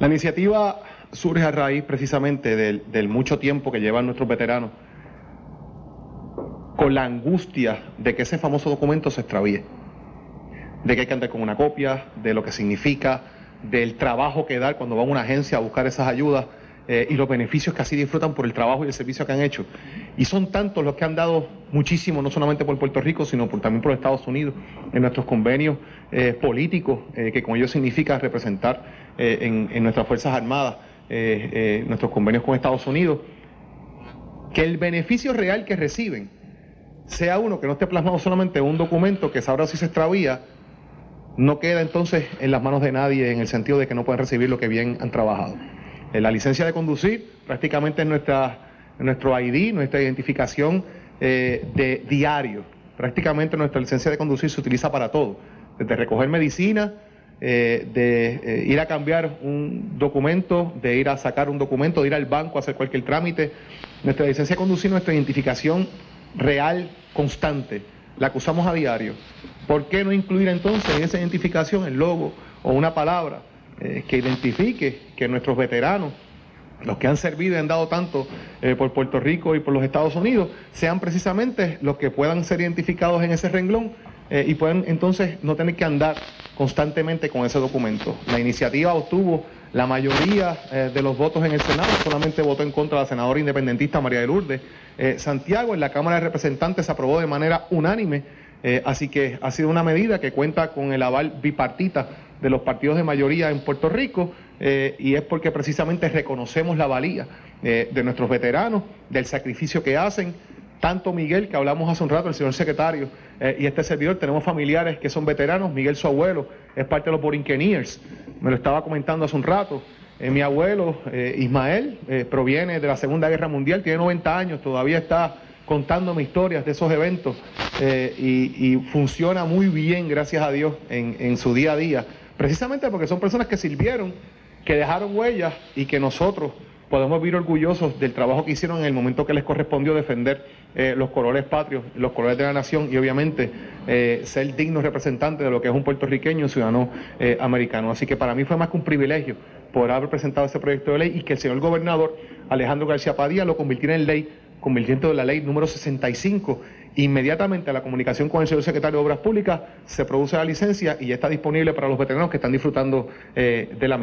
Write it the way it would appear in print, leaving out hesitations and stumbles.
La iniciativa surge a raíz precisamente del mucho tiempo que llevan nuestros veteranos con la angustia de que ese famoso documento se extravíe, de que hay que andar con una copia, de lo que significa, del trabajo que da cuando van a una agencia a buscar esas ayudas y los beneficios que así disfrutan por el trabajo y el servicio que han hecho. Y son tantos los que han dado muchísimo, no solamente por Puerto Rico, sino también por Estados Unidos, en nuestros convenios políticos, que con ello significa representar en nuestras Fuerzas Armadas, nuestros convenios con Estados Unidos, que el beneficio real que reciben sea uno que no esté plasmado solamente en un documento que sabrá si se extravía, no queda entonces en las manos de nadie en el sentido de que no pueden recibir lo que bien han trabajado. La licencia de conducir prácticamente es nuestro ID, nuestra identificación de diario. Prácticamente nuestra licencia de conducir se utiliza para todo, desde recoger medicina, de ir a cambiar un documento, de ir a sacar un documento, de ir al banco a hacer cualquier trámite. Nuestra licencia de conducir, nuestra identificación real, constante, la que usamos a diario. ¿Por qué no incluir entonces en esa identificación el logo o una palabra que identifique que nuestros veteranos, los que han servido y han dado tanto por Puerto Rico y por los Estados Unidos, sean precisamente los que puedan ser identificados en ese renglón y puedan entonces no tener que andar constantemente con ese documento? La iniciativa obtuvo la mayoría de los votos en el Senado, solamente votó en contra la senadora independentista María de Lourdes Santiago. En la Cámara de Representantes se aprobó de manera unánime, así que ha sido una medida que cuenta con el aval bipartita de los partidos de mayoría en Puerto Rico, y es porque precisamente reconocemos la valía de nuestros veteranos, del sacrificio que hacen. Tanto Miguel, que hablamos hace un rato, el señor secretario, y este servidor, tenemos familiares que son veteranos. Miguel, su abuelo, es parte de los Borinqueniers, me lo estaba comentando hace un rato. Mi abuelo, Ismael, proviene de la Segunda Guerra Mundial, tiene 90 años, todavía está contándome historias de esos eventos y funciona muy bien, gracias a Dios, en su día a día, precisamente porque son personas que sirvieron, que dejaron huellas y que nosotros podemos vivir orgullosos del trabajo que hicieron en el momento que les correspondió defender los colores patrios, los colores de la nación y obviamente ser dignos representantes de lo que es un puertorriqueño, un ciudadano americano. Así que para mí fue más que un privilegio poder haber presentado ese proyecto de ley y que el señor gobernador Alejandro García Padilla lo convirtiera en ley, convirtiendo en la ley número 65. Inmediatamente a la comunicación con el señor secretario de Obras Públicas se produce la licencia y ya está disponible para los veteranos que están disfrutando de la misma.